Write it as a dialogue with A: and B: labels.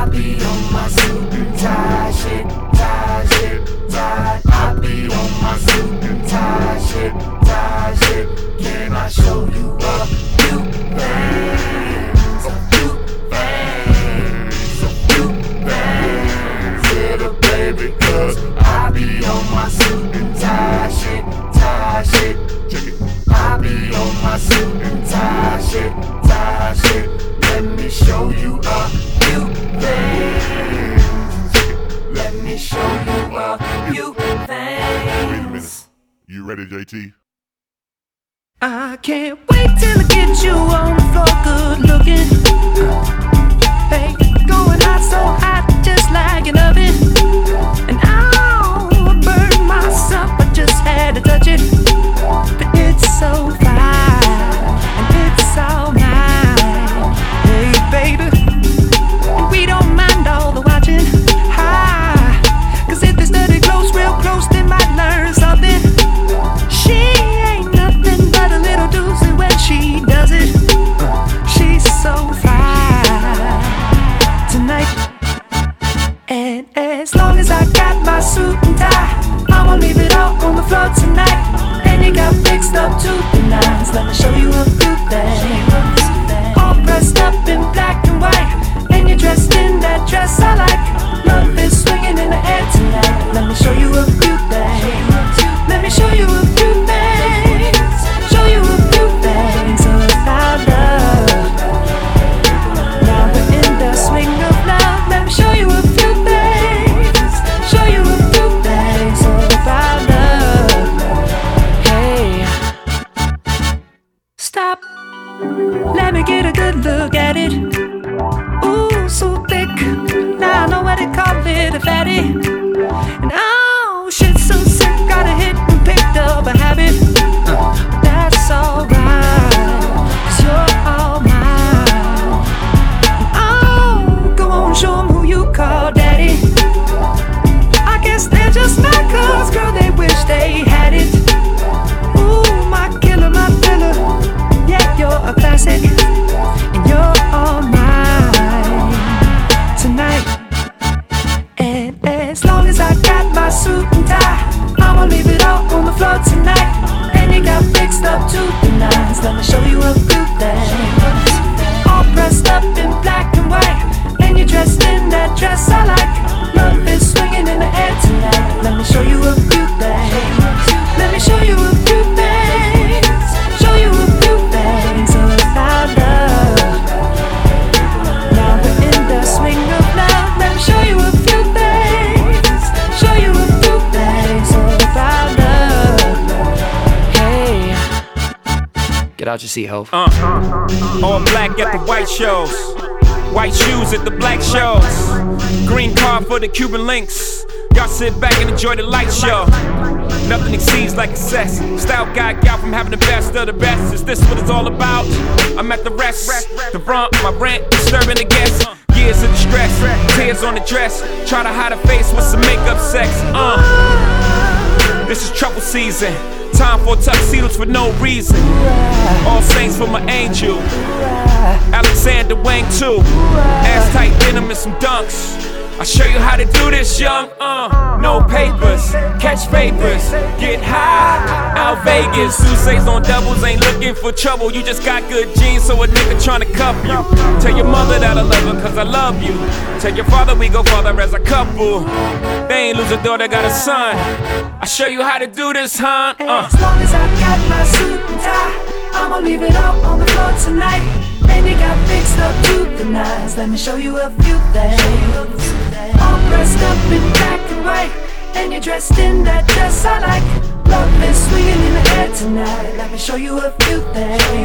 A: be on my suit and tie shit, tie shit, tie. I be on my suit and tie shit, tie shit. Can I show you a few things? A few things, a few things, little baby, 'cause I be on my suit and tie shit, tie shit. Check it. I be on my suit and tie shit, tie shit. Let me show you a few things. Let me show you a few things.
B: Wait a minute. You ready, JT?
C: I can't wait till I get you on the floor, good looking. Hey, going hot, so hot, just like an oven. And I'll burn myself, I just had to touch it. But it's so fine, and it's all mine. Hey, baby, and we don't mind all the watching. Hi, 'cause if they study close, real close, they might learn something. She ain't nothing but a little doozy when she does it. She's so fine tonight. And as long as I got my suit and tie, I'ma leave it all on the floor tonight. And you got fixed up to the nines. Let me show you a few things. All dressed up in black and white, and you're dressed in that dress I like. Love is swinging in the air tonight. Let me show you a few things. Let me show you a few things. Show you a few things about love. Now we're in the swing of love. Let me show you a few things. Show you a few things about love. Hey, stop. Let me get a good look at it. Ooh, so thick. Now I know what they call it, a fatty. And oh, shit, so sick. Got a hit and picked up a habit. That's alright, 'cause you're all mine. Oh, go on, show 'em who you call daddy. I guess they're just mad 'cause, girl, they wish they had it. Ooh, my killer, my filler. Yeah, you're a classic, and you're all mine tonight. And as long as I got my suit and tie, I'ma leave it all on the floor tonight. And you got fixed up to the nines. Let me show you a few things. All dressed up in black and white, and you're dressed in that dress I like. Love is swinging in the air tonight. Let me show you a few things. Let me show you a few things. Show you a few things about love. Now we're in the swing of love. Let me show you a few things. Show you a few things about love. Hey,
D: Get out your seat, ho.
E: All black at the white shows, white shoes at the black shows, green car for the Cuban links. Y'all sit back and enjoy the light show. Nothing exceeds like excess. Style guy gal from having the best of the best. Is this what it's all about? I'm at the rest. The front, my rent, disturbing the guests. Years of distress, tears on the dress. Try to hide a face with some makeup sex. This is trouble season. Time for tuxedos for no reason. All saints for my angel. Alexander Wang too. Ass tight denim and some dunks. I'll show you how to do this, young. No papers, catch papers, get high. Out Vegas, Sousa's on doubles, ain't looking for trouble. You just got good genes, so a nigga tryna cuff you. Tell your mother that I love her, 'cause I love you. Tell your father we go farther as a couple. They ain't lose a daughter, got a son. I'll show you how to do this, huh?
C: as long as I got my suit and tie, I'ma leave it all on the floor tonight. And you got fixed up to the nines. Let me show you a few things. All dressed up in black and white, and you're dressed in that dress I like. Love is swinging in the air tonight. Let me show you a few things.